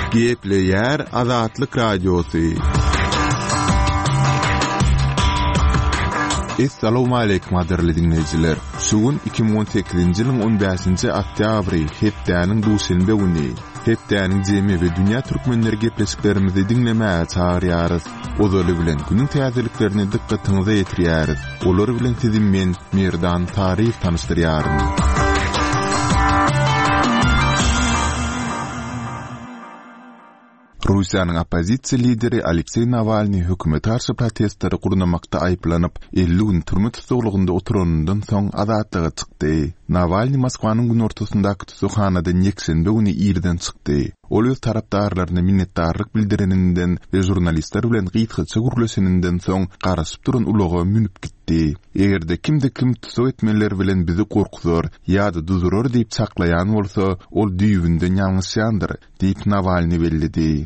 Gepleyer Azatlyk Radiosu. Assalamu alaykum aderli dinleyijiler. Şugun 2018-nji ýylyň 15-nji oktýabry hepdäniň duşanbe güni. Hepdäniň jemi we dünýä türkmenleri gepleşiklerimizi dinlemäge çagyrýarys. Ozaly bilen günüň täzeliklerini dikkatiňize ýetirýäris. Olar bilen sizin men Merdan Taryh tanışdyrýarym. Rusiýanyň opozisiýa lideri Aleksey Navalny hökümet karşı protestleri gurnamakda aýplanyp 50 gün türme tutuklygynda oturanyndan soň azatlyga çykdy. Navalny Moskwanyň gün ortasyndaky tutukhanada ýekşenbe güni ýerden çykdy. Ol öz tarapdarlaryna minnetdarlyk bildireninden we jurnalistler bilen gyýtgyça gürleşeninden soň garaşyp duran ulaga münüp gitdi. Egerde kimde kim tutuk etmeler bilen bizi korkuzor ýa-da duzuror diýip saklaýan bolsa, ol düýbünden ýalňyşýandyr diýip Navalny bellidi.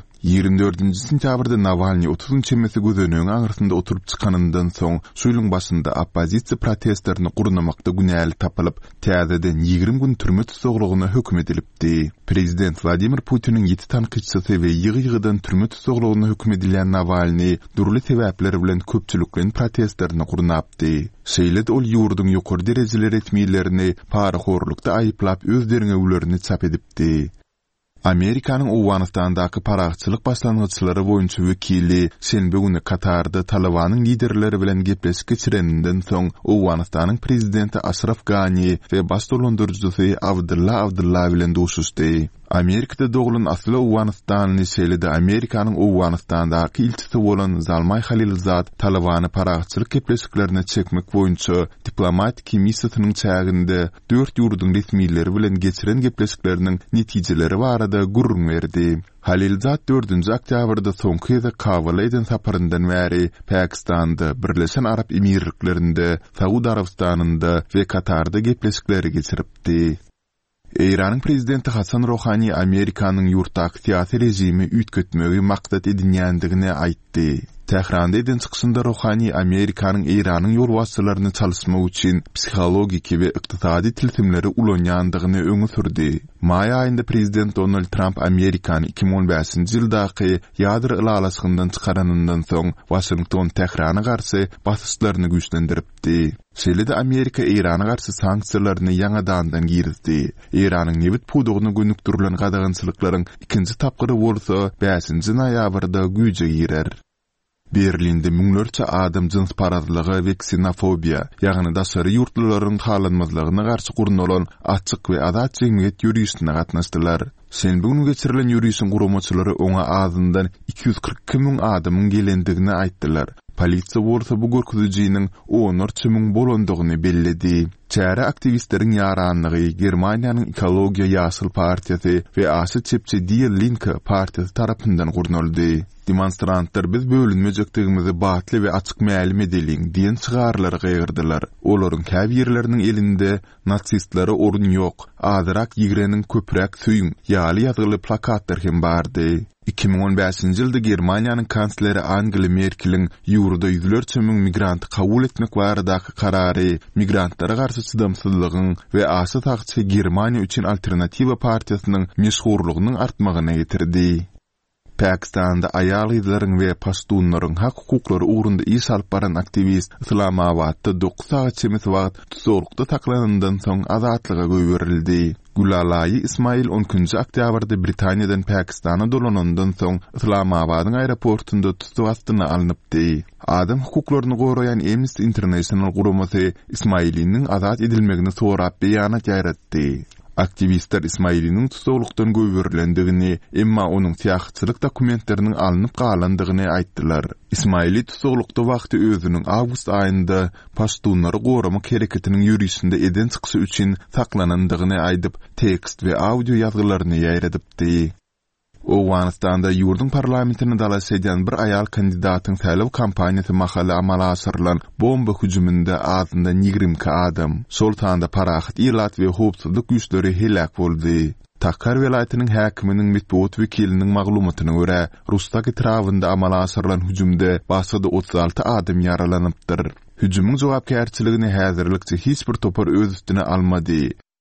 24 sentýabrda Navalny 30 çemesi gözönüň aňyrsynda oturup çykanyndan soň şuýlyň başynda opozisiýa protestlerini gurnamakda günäli tapylyp, täzeden 20 gün türme tutuklygyna hökm edilipdi. Prezident Vladimir Putin'in 7 tanqidçisi we ýygy-ýygydan türme tutuklygyna hökm edilen Navalny durly sebäpler bilen köpçüliklen protestlerini gurnapdy. Şeýle ol ýurduň ýokary derejeler etmeýlerini paraxorlukda aýyplap özlerine ulerini çap edipdi. Amerikanyň Owganistandaky paraçylyk başlangyçlary boýunça wekili şenbe güni Katarda Talabanyň liderleri bilen gepleşik geçireninden soň Owganistanyň prezidenti Ashraf Ghani we baş dolandyrjysy Abdullah bilen duşuşdy. Amerikada doğulan asly Owganistanly şeýle-de Amerikanyň Owganistandaky ilçisi bolan Zalmay Halilzad Talabany paraçylyk gepleşiklerine çekmek boýunça diplomatik missiýasynyň çäginde 4 ýurduň resmiýetleri bilen geçiren gepleşikleriniň netijeleri barada gurrun berdi. Halilzad 4-nji oktýabrda soňky ýerde kabul eden saparyndan bäri Pakistanda, Birleşen Arap Emirliklerinde, Saudi Arabistanynda we Katarda gepleşikleri geçiripdi. Iranyň prezidenti Hasan Rohani Amerikanyň ýurtdaky syýasy rejimi ütgetmegi maksat edinýändigini aýtdy. Tehranda eden çykyşynda Rohani Amerikanyň Iranyň ýol wasitalaryny çalysmak üçin psikologik we ykdysady tilsimleri ulanýandygyny öňe sürdi. May aýynda prezident Donald Trump Amerikany 2015-nji ýyldaky ýadro ýalaşygyndan çykaranyndan soň Washington Tehrana garşy basyşlaryny güýçlendiripdi. Şeýle-de Amerika Irana garşy sanksiýalaryny ýaňadan girizdi. Iranyň newit pudugyny gönükdirilen gadagançylyklaryň ikinji tapgyry bolsa 5-nji noýabrda güýje girer. Berlinde müňlerçe adam jins parazlygy we ksenofobiýa, ýagny daşary ýurtlaryň halanmazlygyna garşy gurnulan açyk we azat jemgyýet ýürüýüşine gatnaşdylar. Şenbe günü geçirilen ýürüýüşiň guramaçylary oňa azyndan 242 000 adamyň gelendigini aýtdylar. Polisiýa bolsa bu görkezijiniň 14 000 bolandygyny bellidi. Çäre aktivistleriň ýaranlygy Germaniýanyň Ekologiýa ýaşyl partiýasy we Asy çepçi Die Linke partiýasy tarapyndan gurnuldy. Demonstrantlar biz bölünmejekdigimizi batly we açyk mälim edeliň diýen çygarlary gaýgyrdylar. Olaryň käb ýerleriniň elinde natsistlere orun ýok, azyrak ýigrenin köprek süýün ýaly ýazgyly plakatlar hem bardy. 2015-nji ýylda Germaniýanyň kansleri Angela Merkel'iň ýurda ýüzlerçe miň migranty kabul etmek baradaky karary migrantlara garşy çydamsızlygyň we asy tagçy Germaniýa üçin alternatiwa partiýasynyň meşhurlygynyň artmagyna getirdi. Pakistanda aýal ýylaryň we paştunlaryň hak hukuklary ugrunda iş alyp baran aktivist Islamabadda 9 saat çemes wagt tutuklukda taklanandan soň azatlyga göwerildi. Gulalayy Ismail 10-njy oktýabrda Britaniýadan Pakistana dolanandan soň Islamabadyň aeroportunda tutuk astyna alınıpdy. Adam hukuklaryny goraýan Amnesty International guramasy Ismailiniň azat edilmegini sorap beýanat ýaratdy. Aktivistler İsmail'nin tutuklukdan göwerilendigini, emma onun siýahatçylyk dokumentleriniň alınıp galandygyny aýtdylar. İsmail'i tutuklukda wagty özüniň awgust aýynda paştunlary goramak hereketiniň ýürüýüşinde eden çykşy üçin saklanandygyny aýdyp, tekst we audio ýazgylaryny ýaýradypdy. Owganistanda ýurdun parlamentine dalaşan bir aýal kandidatyň saýlaw kampaniýasy mahaly amala aşyrylan bomba hüjüminde azyndan 20 adam şol tanda parahat ilat we howpsuzlyk güýçleri helak boldy. Takkar welaýatynyň häkiminiň metbuat wekiliniň maglumatyna görä, Rusdaki trawynda amala aşyrylan hüjümde başga 36 adam yaralanypdyr. Hüjümüň jogapkärçiligini häzirlikçe hiç bir topar öz üstüne almady.